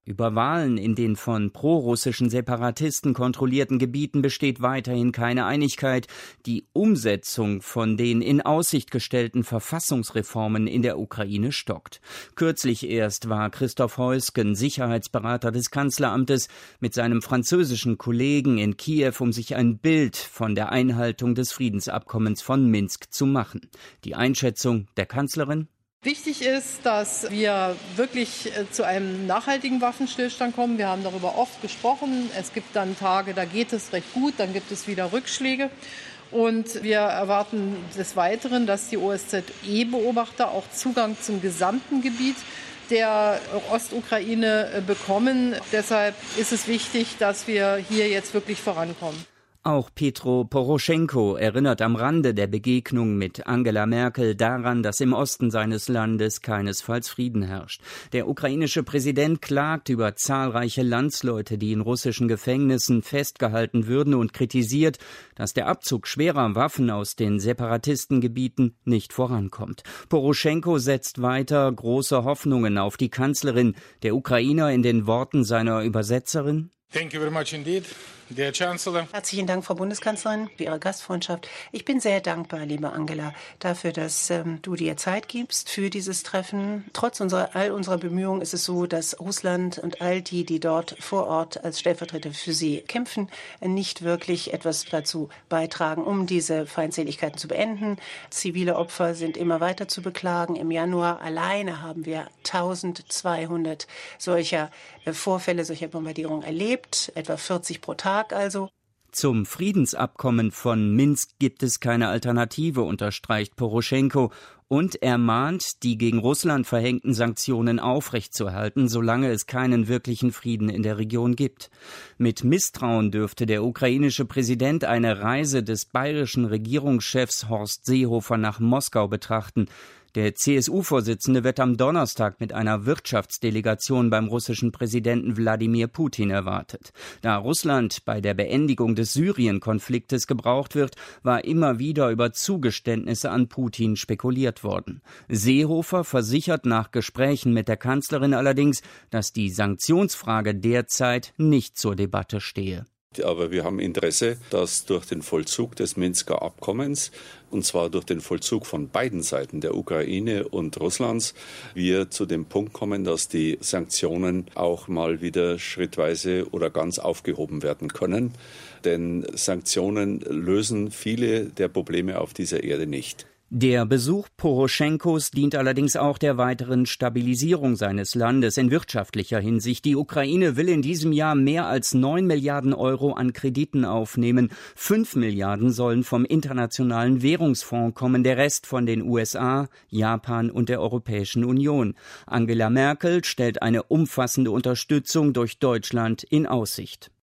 Über Wahlen in den von prorussischen Separatisten kontrollierten Gebieten besteht weiterhin keine Einigkeit. Die Umsetzung von den in Aussicht gestellten Verfassungsreformen in der Ukraine stockt. Kürzlich erst war Christoph Heusgen, Sicherheitsberater des Kanzleramtes, mit seinem französischen Kollegen in Kiew, um sich ein Bild von der Einhaltung des Friedensabkommens von Minsk zu machen. Die Einschätzung der Kanzlerin? Wichtig ist, dass wir wirklich zu einem nachhaltigen Waffenstillstand kommen. Wir haben darüber oft gesprochen. Es gibt dann Tage, da geht es recht gut, dann gibt es wieder Rückschläge. Und wir erwarten des Weiteren, dass die OSZE-Beobachter auch Zugang zum gesamten Gebiet der Ostukraine bekommen. Deshalb ist es wichtig, dass wir hier jetzt wirklich vorankommen. Auch Petro Poroschenko erinnert am Rande der Begegnung mit Angela Merkel daran, dass im Osten seines Landes keinesfalls Frieden herrscht. Der ukrainische Präsident klagt über zahlreiche Landsleute, die in russischen Gefängnissen festgehalten würden, und kritisiert, dass der Abzug schwerer Waffen aus den Separatistengebieten nicht vorankommt. Poroschenko setzt weiter große Hoffnungen auf die Kanzlerin. Der Ukrainer in den Worten seiner Übersetzerin: Thank you very much indeed. Der Chancellor. Herzlichen Dank, Frau Bundeskanzlerin, für Ihre Gastfreundschaft. Ich bin sehr dankbar, liebe Angela, dafür, dass du dir Zeit gibst für dieses Treffen. Trotz all unserer Bemühungen ist es so, dass Russland und all die, die dort vor Ort als Stellvertreter für sie kämpfen, nicht wirklich etwas dazu beitragen, um diese Feindseligkeiten zu beenden. Zivile Opfer sind immer weiter zu beklagen. Im Januar alleine haben wir 1200 solcher Vorfälle, solcher Bombardierungen erlebt, etwa 40 pro Tag also. Zum Friedensabkommen von Minsk gibt es keine Alternative, unterstreicht Poroschenko. Und er mahnt, die gegen Russland verhängten Sanktionen aufrechtzuerhalten, solange es keinen wirklichen Frieden in der Region gibt. Mit Misstrauen dürfte der ukrainische Präsident eine Reise des bayerischen Regierungschefs Horst Seehofer nach Moskau betrachten. Der CSU-Vorsitzende wird am Donnerstag mit einer Wirtschaftsdelegation beim russischen Präsidenten Wladimir Putin erwartet. Da Russland bei der Beendigung des Syrien-Konfliktes gebraucht wird, war immer wieder über Zugeständnisse an Putin spekuliert worden. Seehofer versichert nach Gesprächen mit der Kanzlerin allerdings, dass die Sanktionsfrage derzeit nicht zur Debatte stehe. Aber wir haben Interesse, dass durch den Vollzug des Minsker Abkommens, und zwar durch den Vollzug von beiden Seiten, der Ukraine und Russlands, wir zu dem Punkt kommen, dass die Sanktionen auch mal wieder schrittweise oder ganz aufgehoben werden können. Denn Sanktionen lösen viele der Probleme auf dieser Erde nicht. Der Besuch Poroschenkos dient allerdings auch der weiteren Stabilisierung seines Landes in wirtschaftlicher Hinsicht. Die Ukraine will in diesem Jahr mehr als 9 Milliarden Euro an Krediten aufnehmen. 5 Milliarden sollen vom Internationalen Währungsfonds kommen, der Rest von den USA, Japan und der Europäischen Union. Angela Merkel stellt eine umfassende Unterstützung durch Deutschland in Aussicht.